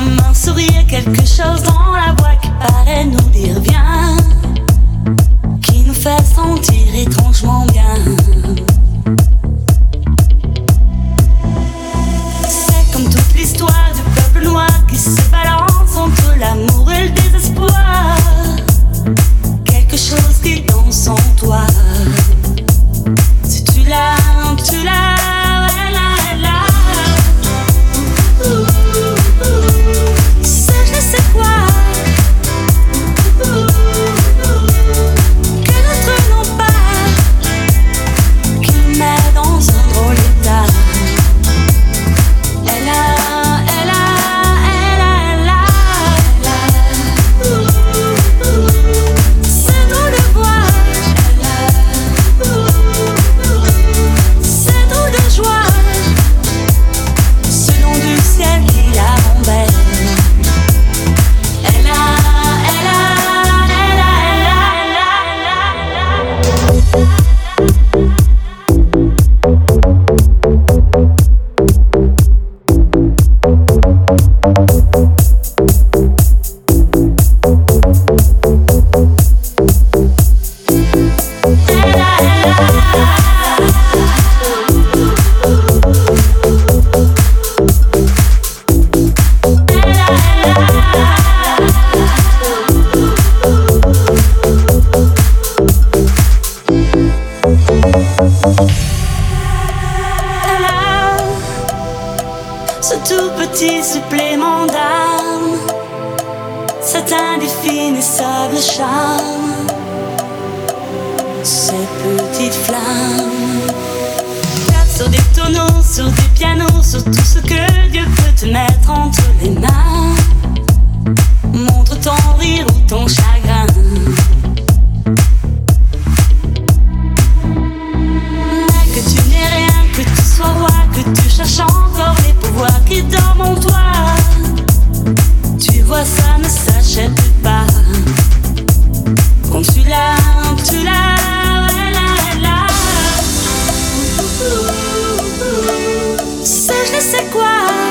comme un sourire, quelque chose dans la voix qui paraît nous dire viens, qui nous fait sentir étrangement bien. C'est comme toute l'histoire du peuple noir qui se balance entre l'amour et le désespoir. Quelque chose qui danse en toi. Si tu l'as, tu l'as. Supplément d'âme, cet indéfinissable charme, ces petites flammes. Tape sur des tonneaux, sur des pianos, sur tout ce que Dieu peut te mettre entre les mains. Montre ton rire ou ton chagrin. Mais que tu n'es rien, que tu sois roi, que tu cherches encore les pouvoirs qui dorment en toi. Tu vois, ça ne s'achète pas. Quand tu l'as, elle là. C'est je ne sais quoi.